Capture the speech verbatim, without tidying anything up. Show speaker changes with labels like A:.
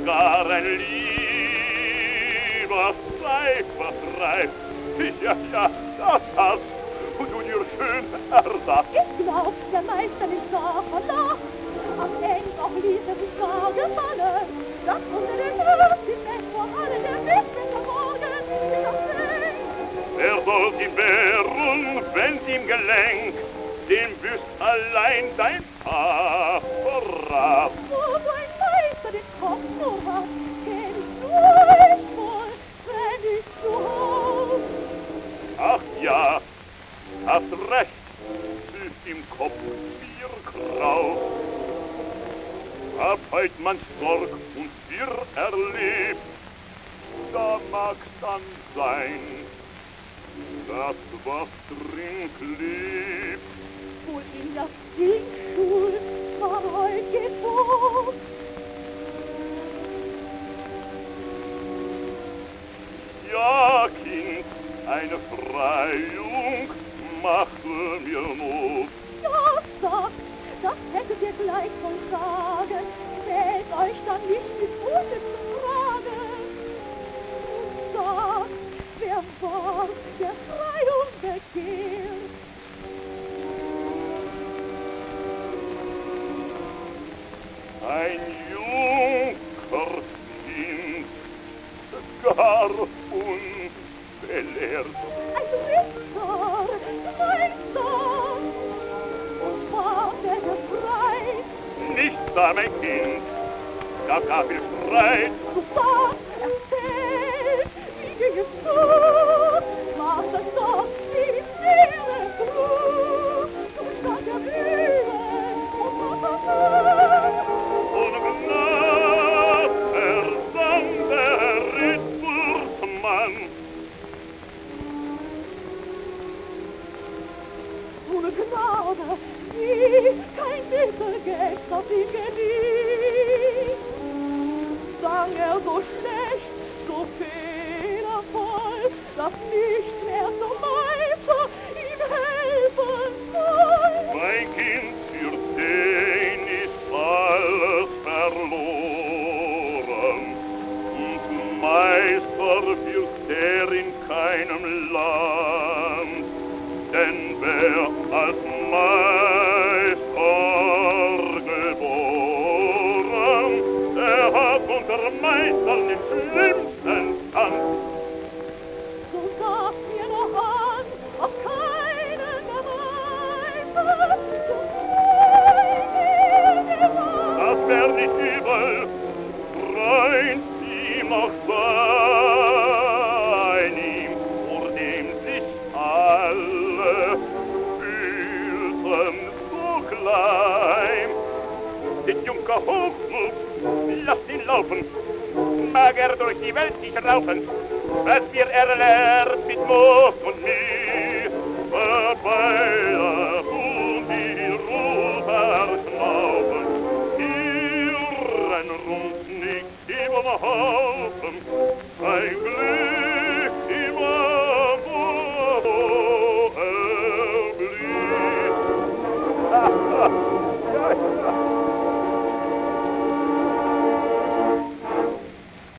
A: gar ein lieber Seifer treibt. Ja, ja, das hast und du dir schön ersatz.
B: Ich glaub, der Meister ist da verlacht. Am Ende auch ließ er sich gar gefallen. Das unter den Rücken ist vor allem der Wittwinter Morgen.
A: Er soll ihm wehren, wenn's ihm gelenkt, dem wüsst allein dein Paar verrat.
B: Wo mein Meister den Kopf nur hat, kenn ich nur voll, wenn ich zu Haus.
A: Ach ja, hast recht, ist im Kopf vier grau. Hab heut manch Sorg und wir erlebt, da mag's dann sein, dass was drin klebt.
B: Wohl in der Singschul war heut geformt.
A: Ja, Kind, eine Freiung machte mir Not.
B: Ja, sagt, das hättet ihr gleich wohl sagen, fällt euch dann nicht mit Mute zu fragen. Und sagt, wer war, der Freiung begehrt?
A: Ein Junkerkind, gar unbelehrt.
B: Ein Ritter, Meister, und war der befreit.
A: Nicht da, mein Kind, gab gar viel Streit.
B: Du sagst, erzählt, wie ging es zu? War das doch die Seele trug? Du stand der Mühlen und war verwirrt.
A: Ohne Gnade ersann der Rittersmann.
B: Ohne Gnade, wie kein Mittelgeld, das ihn gelieh. Sang er so schlecht, so fehlervoll, dass nicht mehr zum Meister ihm helfen soll.
A: Mein Kind, für den ist alles verloren. Und Meister wird der in keinem Land. Denn wer als Meister geboren, der hat unter Meistern den schlimmsten Stand.
B: So sagt mir noch an, auf keinen der Meister zu freuen gewann.
A: Das wär nicht übel, Freund ihm auch sein, ihm, vor dem sich alle fühlten so klein. Den Junker Hochmut, lasst ihn laufen, mag er durch die Welt sich raufen, was wir erlernt mit Mut und Mühe, Verweiler und die Roter schnaufen, ihren Rund nicht im Haufen, ein Glück